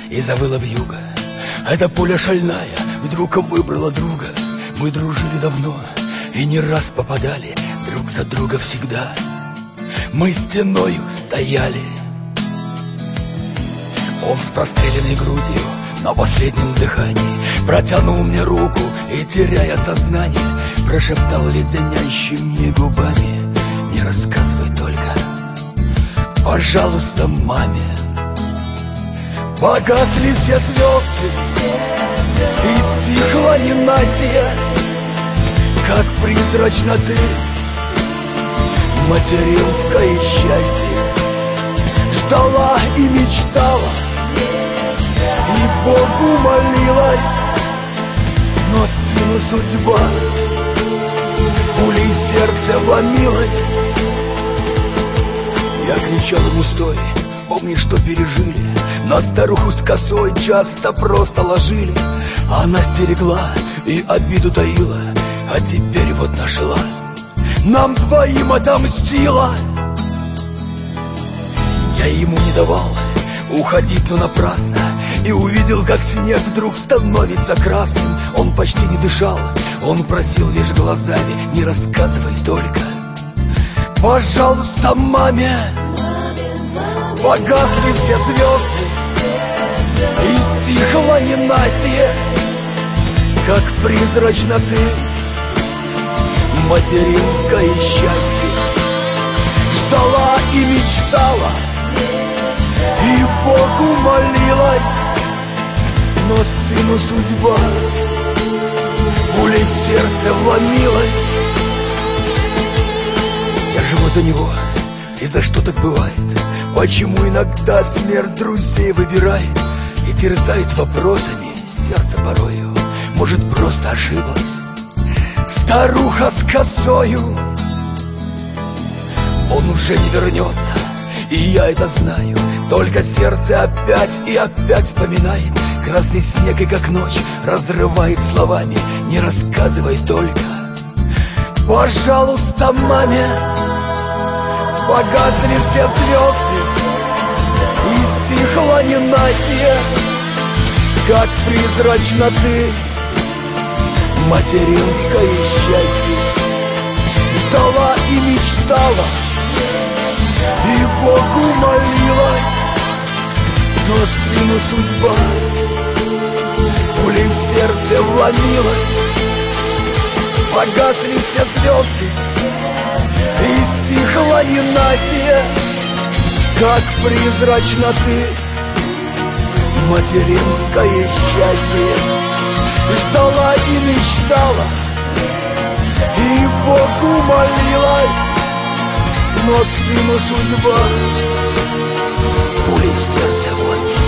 и завыла вьюга. Эта пуля шальная вдруг выбрала друга. Мы дружили давно и не раз попадали друг за друга всегда. Мы стеною стояли. Он с простреленной грудью на последнем дыхании протянул мне руку и, теряя сознание, прошептал леденящими губами: не рассказывай только, пожалуйста, маме. Погасли все звезды, и стихла ненастье, как призрачно ты, материнское счастье, ждала и мечтала, и Богу молилась, но сыну судьба пулей в сердце вломилась. Я кричал ему: стой, вспомни, что пережили. На старуху с косой часто просто ложили. Она стерегла и обиду таила, а теперь вот нашла, нам двоим отомстила. Я ему не давал уходить, но напрасно, и увидел, как снег вдруг становится красным. Он почти не дышал, он просил лишь глазами: не рассказывай только, пожалуйста, маме. Погасли все звезды, и стихло ненастье, как призрачно ты, материнское счастье, ждала и мечтала, и Богу молилась, но сыну судьба пулей в сердце вломилась. Я живу за него, и за что так бывает? Почему иногда смерть друзей выбирает и терзает вопросами сердце порою? Может, просто ошиблась старуха с косою? Он уже не вернется, и я это знаю. Только сердце опять и опять вспоминает красный снег, и как ночь разрывает словами: не рассказывай только, пожалуйста, маме. Погасли все звезды, и стихло ненастье, как призрачно ты, материнское счастье, ждала и мечтала, и Богу молилась, но сыну судьба пулей в сердце вломилась. Погасли все звезды, и стихло ненастье, как призрачно ты, материнское счастье, ждала и мечтала, и Богу молилась, но сыну судьба пулей в сердце вломилась.